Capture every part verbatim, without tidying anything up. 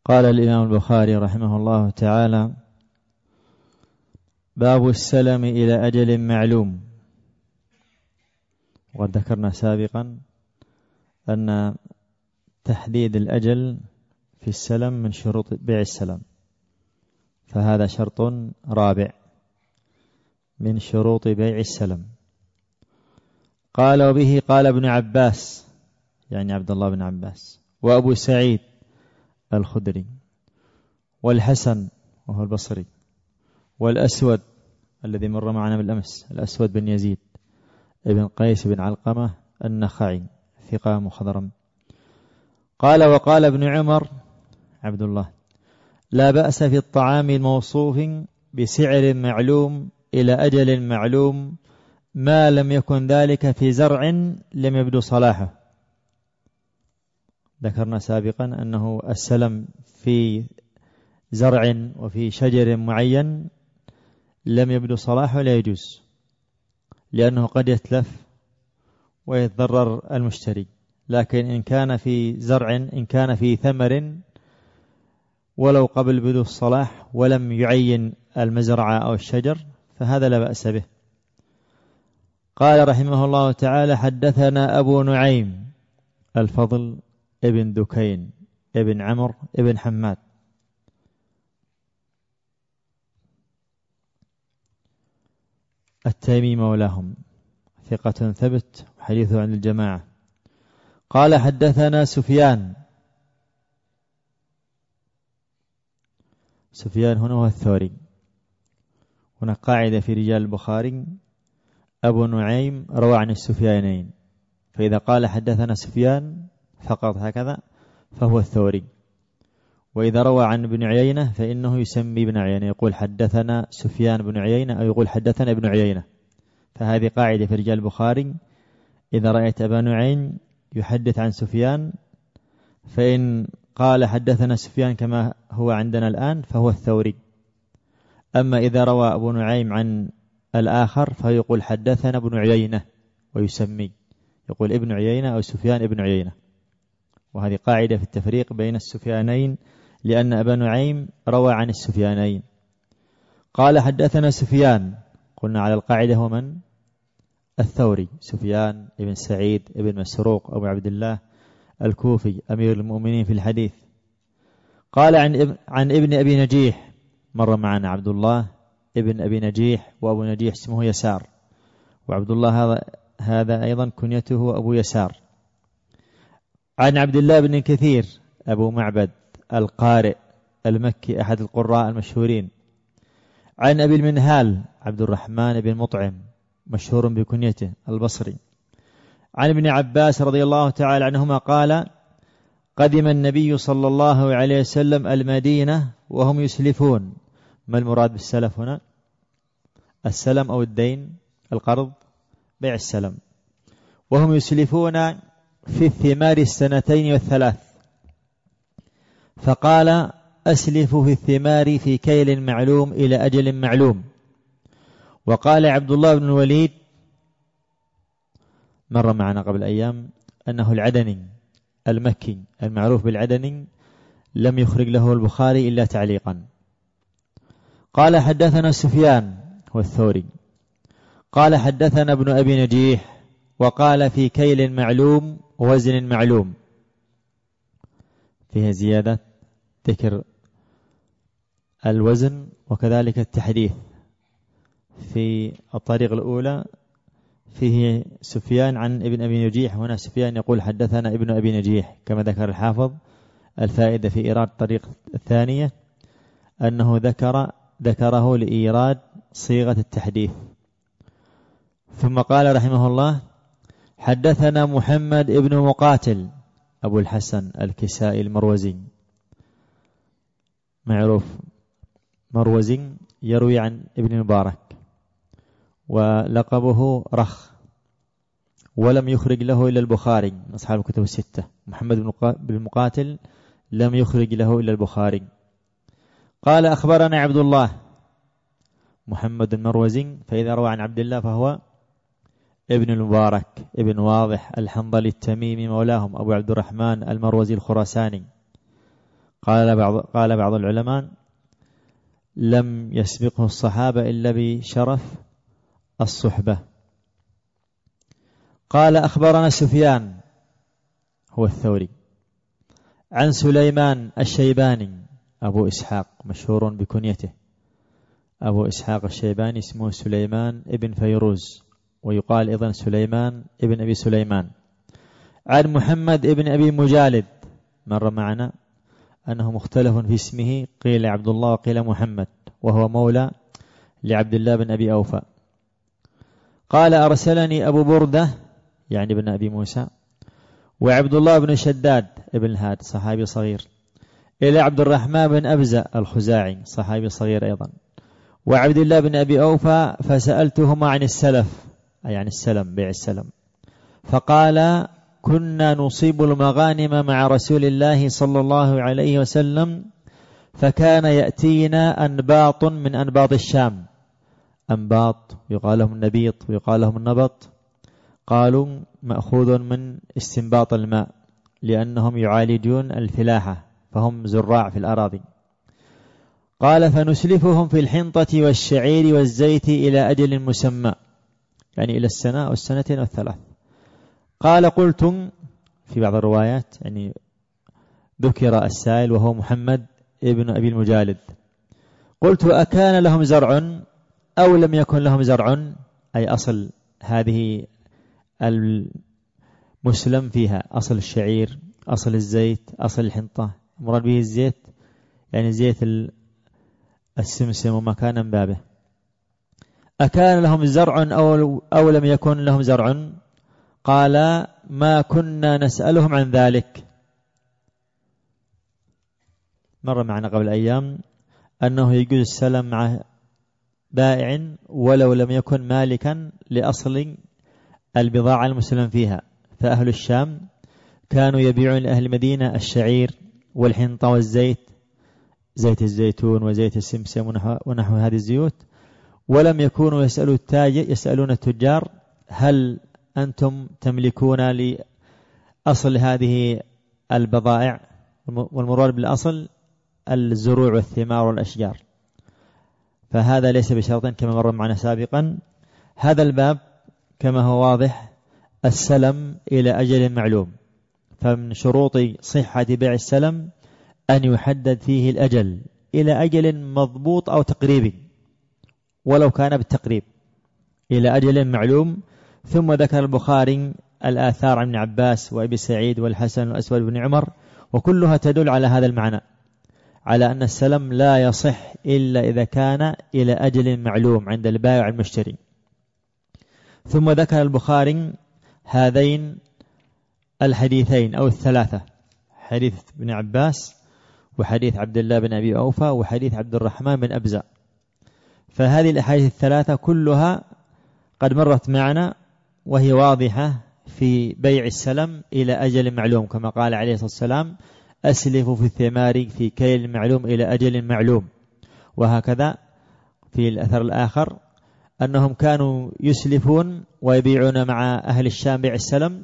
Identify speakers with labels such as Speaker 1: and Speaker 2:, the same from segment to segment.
Speaker 1: قال الإمام البخاري رحمه الله تعالى: باب السلم إلى أجل معلوم. وقد ذكرنا سابقا أن تحديد الأجل في السلم من شروط بيع السلم، فهذا شرط رابع من شروط بيع السلم. قال: وبه قال ابن عباس، يعني عبد الله بن عباس، وأبو سعيد الخدري، والحسن وهو البصري، والأسود الذي مر معنا بالأمس، الأسود بن يزيد ابن قيس بن علقمة النخعي ثقة مخضرم. قال: وقال ابن عمر عبد الله: لا بأس في الطعام الموصوف بسعر معلوم إلى أجل معلوم ما لم يكن ذلك في زرع لم يبدو صلاحه. ذكرنا سابقا أنه السلم في زرع وفي شجر معين لم يبدو صلاحه لا يجوز، لأنه قد يتلف ويتضرر المشتري. لكن إن كان في زرع، إن كان في ثمر ولو قبل بدو الصلاح ولم يعين المزرعة أو الشجر فهذا لا بأس به. قال رحمه الله تعالى: حدثنا أبو نعيم الفضل ابن دكين ابن عمرو ابن حماد التيمي مولاهم، ثقة ثبت وحديثه عن الجماعة. قال: حدثنا سفيان. سفيان هنا هو الثوري. هنا قاعدة في رجال البخاري: أبو نعيم روى عن السفيانين، فإذا قال حدثنا سفيان فقط هكذا فهو الثوري، وإذا روى عن ابن عيينة فإنه يسمي ابن عيينة، يقول حدثنا سفيان بن عيينة أو يقول حدثنا ابن عيينة. فهذه قاعدة في رجال البخاري: إذا رأيت أبا نعيم يحدث عن سفيان فإن قال حدثنا سفيان كما هو عندنا الآن فهو الثوري. أما إذا روى أبو نعيم عن الآخر فيقول حدثنا ابن عيينة ويسمي، يقول ابن عيينة أو سفيان ابن عيينة. وهذه قاعدة في التفريق بين السفيانين، لأن أبا نعيم روى عن السفيانين. قال: حدثنا سفيان، قلنا على القاعدة هو من؟ الثوري، سفيان ابن سعيد ابن مسروق أبو عبد الله الكوفي أمير المؤمنين في الحديث. قال: عن ابن, عن ابن أبي نجيح، مر معنا عبد الله ابن أبي نجيح، وأبو نجيح اسمه يسار، وعبد الله هذا هذا أيضا كنيته أبو يسار. عن عبد الله بن كثير أبو معبد القارئ المكي أحد القراء المشهورين. عن أبي المنهال عبد الرحمن بن مطعم مشهور بكنيته البصري. عن ابن عباس رضي الله تعالى عنهما قال: قدم النبي صلى الله عليه وسلم المدينة وهم يسلفون. ما المراد بالسلف هنا؟ السلم أو الدين، القرض، بيع السلم. وهم يسلفون في الثمار السنتين والثلاث، فقال: أسلف في الثمار في كيل معلوم إلى أجل معلوم. وقال عبد الله بن الوليد، مر معنا قبل أيام، أنه العدني المكي المعروف بالعدني لم يخرج له البخاري إلا تعليقا. قال: حدثنا سفيان هو الثوري قال: حدثنا ابن أبي نجيح، وقال: في كيل معلوم ووزن معلوم. فيها زيادة ذكر الوزن وكذلك التحديث. في الطريق الأولى فيه سفيان عن ابن أبي نجيح، هنا سفيان يقول حدثنا ابن أبي نجيح كما ذكر الحافظ. الفائدة في إيراد الطريق الثانية أنه ذكر ذكره لإيراد صيغة التحديث. ثم قال رحمه الله: حدثنا محمد ابن مقاتل أبو الحسن الكسائي المروزي، معروف مروزي، يروي عن ابن مبارك ولقبه رخ، ولم يخرج له إلا البخاري من أصحاب الكتب الستة. محمد بن مقاتل لم يخرج له إلا البخاري. قال: أخبرنا عبد الله محمد المروزي، فإذا روى عن عبد الله فهو ابن المبارك ابن واضح الحنظلي التميمي مولاهم أبو عبد الرحمن المروزي الخراساني. قال بعض, قال بعض العلماء لم يسبقه الصحابة إلا بشرف الصحبة. قال أخبرنا سفيان هو الثوري عن سليمان الشيباني أبو إسحاق مشهور بكنيته، أبو إسحاق الشيباني اسمه سليمان ابن فيروز، ويقال أيضا سليمان ابن أبي سليمان، عن محمد ابن أبي مجالد، مر معنا أنه مختلف في اسمه، قيل عبد الله وقيل محمد، وهو مولى لعبد الله بن أبي أوفى. قال أرسلني أبو بردة يعني ابن أبي موسى وعبد الله بن شداد ابن الهاد صحابي صغير إلى عبد الرحمن بن أبزة الخزاعي صحابي صغير أيضا وعبد الله بن أبي أوفى فسألتهما عن السلف أي عن السلم بيع السلم، فقال كنا نصيب المغانم مع رسول الله صلى الله عليه وسلم فكان يأتينا أنباط من أنباط الشام، أنباط يقال لهم النبيط ويقال لهم النبط، قالوا مأخوذ من استنباط الماء لأنهم يعالجون الفلاحة فهم زراع في الأراضي. قال فنسلفهم في الحنطة والشعير والزيت إلى أجل مسمى يعني إلى السنة أو السنتين أو الثلاث. قال قلتم في بعض الروايات يعني ذكر السائل وهو محمد ابن أبي المجالد، قلت أكان لهم زرع أو لم يكن لهم زرع أي أصل هذه المسلم فيها أصل الشعير أصل الزيت أصل الحنطة، مراد به الزيت يعني زيت السمسم وما كان من بابه. أكان لهم زرع أو, أو لم يكن لهم زرع؟ قال ما كنا نسألهم عن ذلك. مر معنا قبل أيام أنه يجوز السلم مع بائع ولو لم يكن مالكا لأصل البضاعة المسلم فيها، فأهل الشام كانوا يبيعون لأهل المدينة الشعير والحنطة والزيت زيت الزيتون وزيت السمسم ونحو, ونحو هذه الزيوت، ولم يكونوا يسألوا التاجر يسألون التجار هل أنتم تملكون لأصل هذه البضائع، والمراد بالأصل الزروع والثمار والأشجار، فهذا ليس بشرط كما مر معنا سابقا. هذا الباب كما هو واضح السلم إلى أجل معلوم، فمن شروط صحة بيع السلم أن يحدد فيه الأجل إلى أجل مضبوط أو تقريبي ولو كان بالتقريب إلى أجل معلوم. ثم ذكر البخاري الآثار عن ابن عباس وأبي سعيد والحسن والأسود بن عمر، وكلها تدل على هذا المعنى، على أن السلم لا يصح إلا إذا كان إلى أجل معلوم عند البائع المشتري. ثم ذكر البخاري هذين الحديثين أو الثلاثة، حديث ابن عباس وحديث عبد الله بن أبي أوفى وحديث عبد الرحمن بن أبزة، فهذه الأحاديث الثلاثة كلها قد مرت معنا وهي واضحة في بيع السلم إلى أجل معلوم، كما قال عليه الصلاة والسلام أسلفوا في الثمار في كيل معلوم إلى أجل معلوم. وهكذا في الأثر الآخر أنهم كانوا يسلفون ويبيعون مع أهل الشام بيع السلم،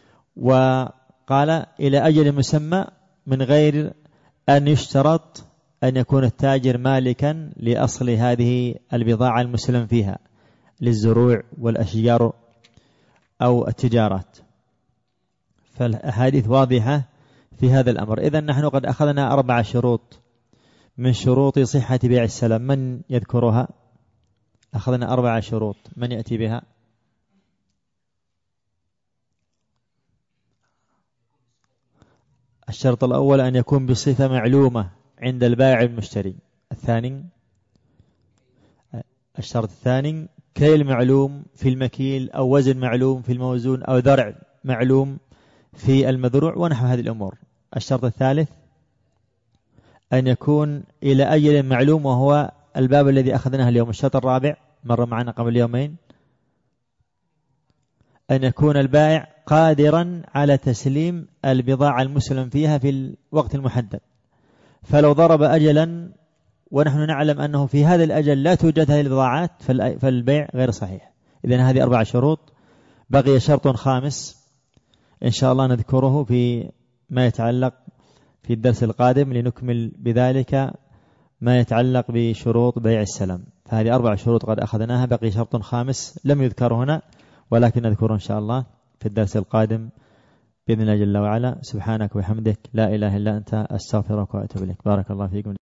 Speaker 1: وقال إلى أجل مسمى من غير أن يشترط أن يكون التاجر مالكا لأصل هذه البضاعة المسلم فيها للزروع والأشجار أو التجارات. فالأحاديث واضحة في هذا الأمر. إذن نحن قد أخذنا أربع شروط من شروط صحة بيع السلم، من يذكرها؟ أخذنا أربع شروط، من يأتي بها؟ الشرط الأول أن يكون بصفة معلومة عند البائع المشتري. الثاني الشرط الثاني كيل معلوم في المكيل أو وزن معلوم في الموزون أو ذرع معلوم في المذروع ونحو هذه الأمور. الشرط الثالث أن يكون إلى أجل معلوم، وهو الباب الذي أخذناه اليوم. الشرط الرابع مر معنا قبل يومين أن يكون البائع قادرا على تسليم البضاعة المسلم فيها في الوقت المحدد، فلو ضرب أجلا ونحن نعلم أنه في هذا الأجل لا توجد هذه البضاعات فالبيع غير صحيح. إذن هذه أربع شروط. بقي شرط خامس إن شاء الله نذكره في ما يتعلق في الدرس القادم لنكمل بذلك ما يتعلق بشروط بيع السلم. فهذه أربع شروط قد أخذناها، بقي شرط خامس لم يذكر هنا ولكن نذكره إن شاء الله في الدرس القادم بإذن الله جل وعلا. سبحانك وبحمدك لا إله إلا أنت أستغفرك وأتوب إليك. بارك الله فيكم.